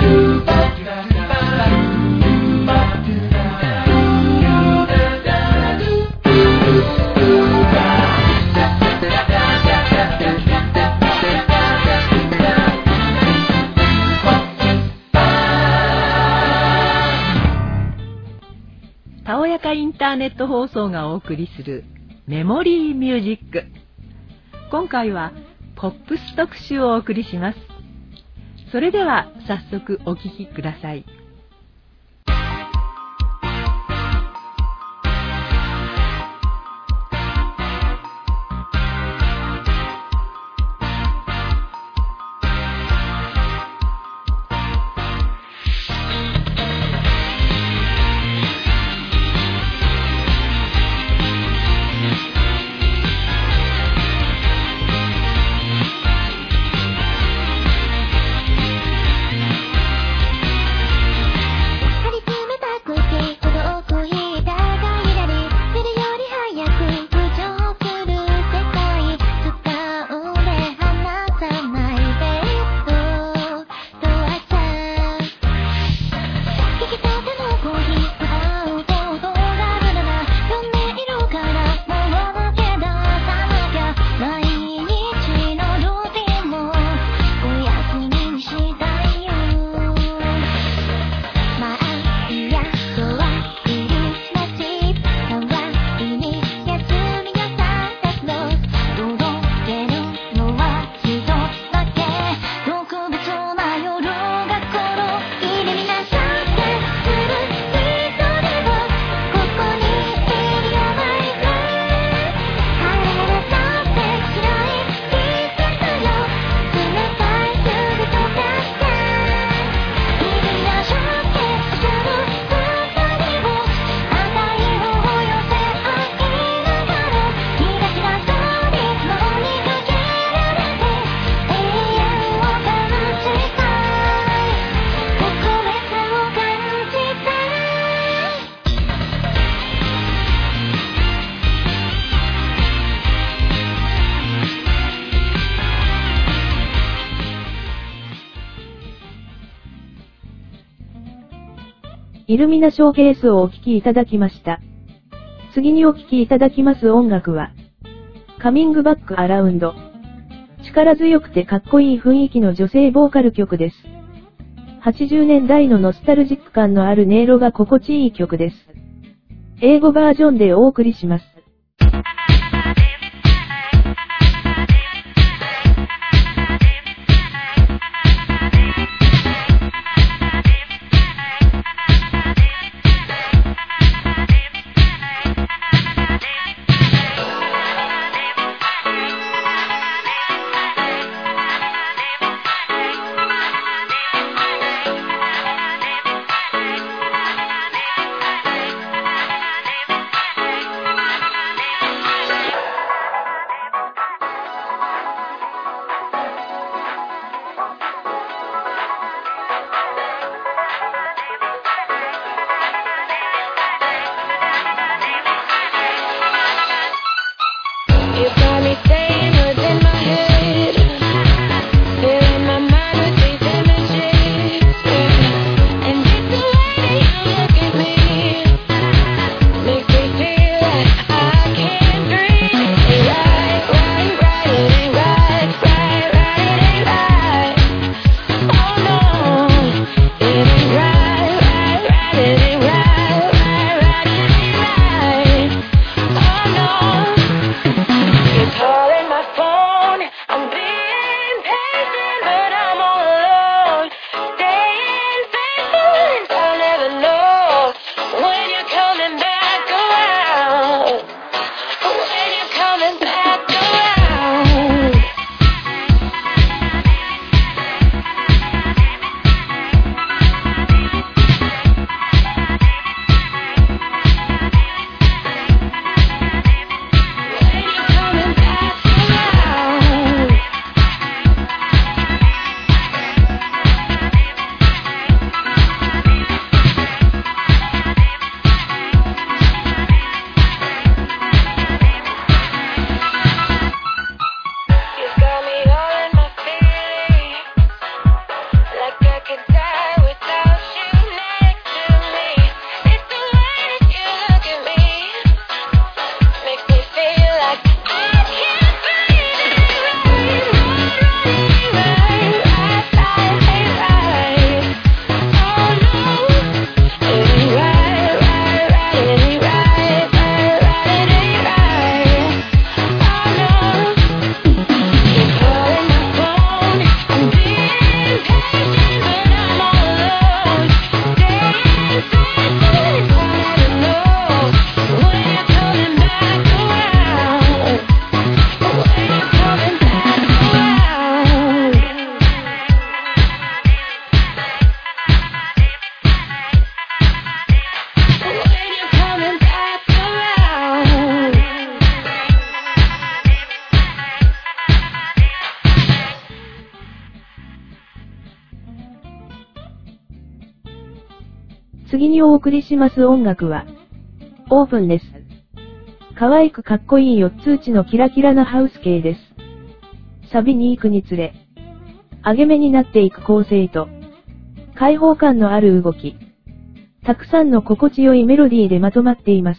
たおやかインターネット放送がお送りするメモリーミュージック。今回はポップス特集をお送りします。それでは早速お聴きください。 イルミナショーケースをお聴きいただきました。次にお聴きいただきます音楽は、カミングバックアラウンド。力強くてかっこいい雰囲気の女性ボーカル曲です。80年代のノスタルジック感のある音色が心地いい曲です。英語バージョンでお送りします。 次にお送りします音楽は、オープンです。可愛くかっこいい4つ打ちのキラキラなハウス系です。サビに行くにつれ、上げ目になっていく構成と、開放感のある動き、たくさんの心地よいメロディーでまとまっています。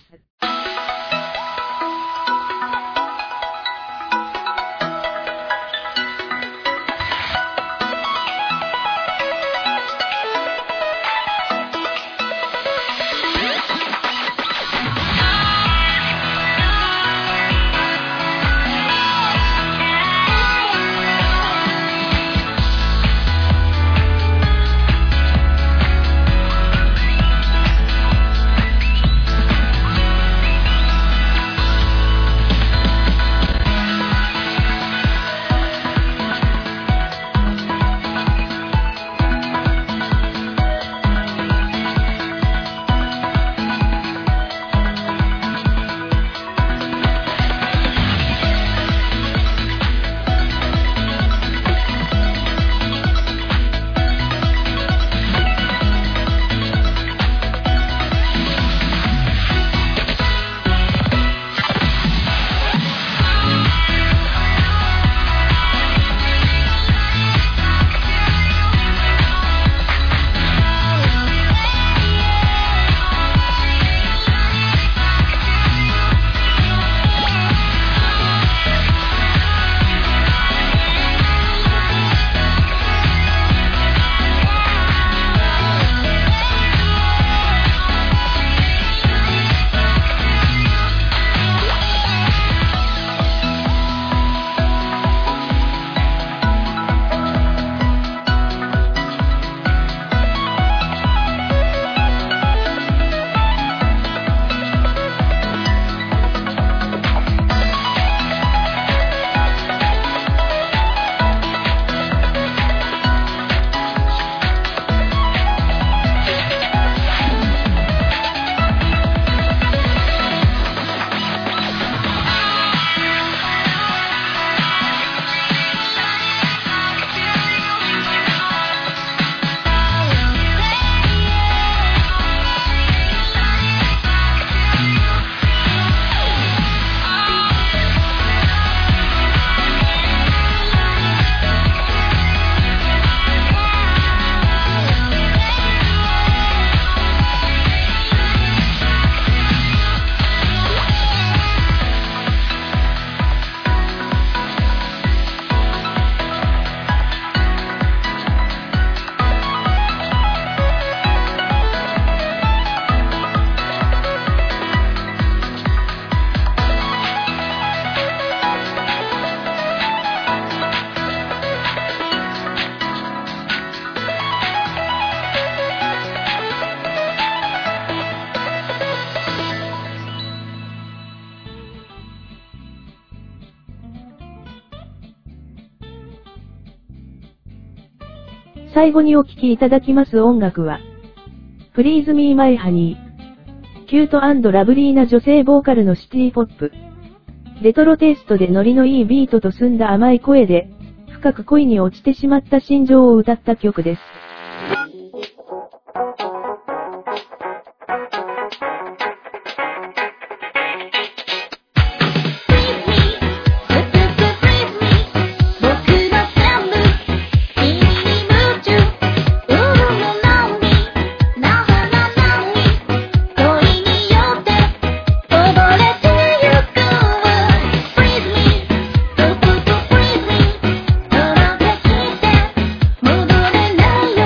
最後にお聴きいただきます音楽は、Please Me My Honey。キュート&ラブリーな女性ボーカルのシティポップ。レトロテイストでノリのいいビートと澄んだ甘い声で、深く恋に落ちてしまった心情を歌った曲です。 戻れないよ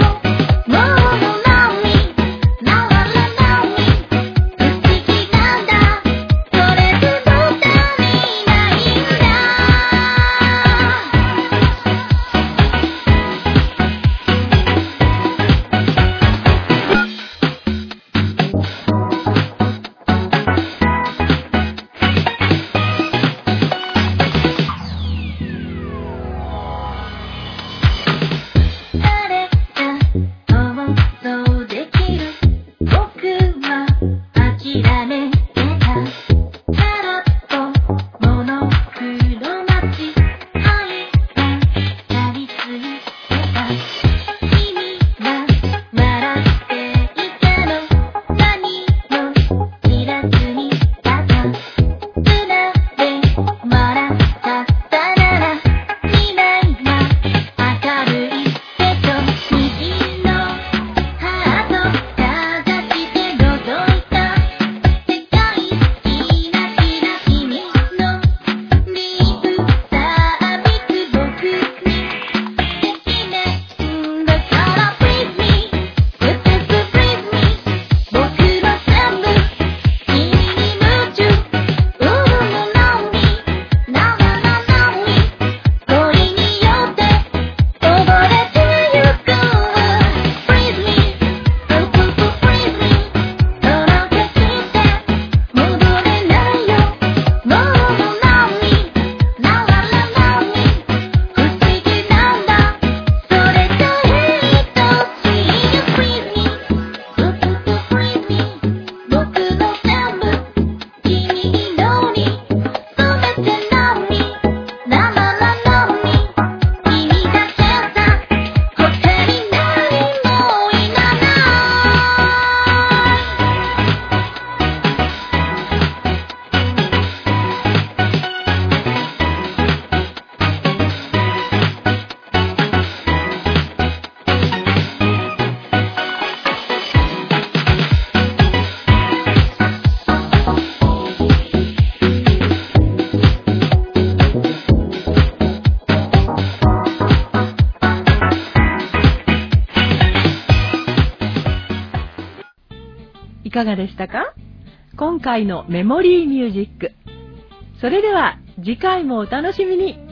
かがでしたか？今回のメモリーミュージック。それでは次回もお楽しみに。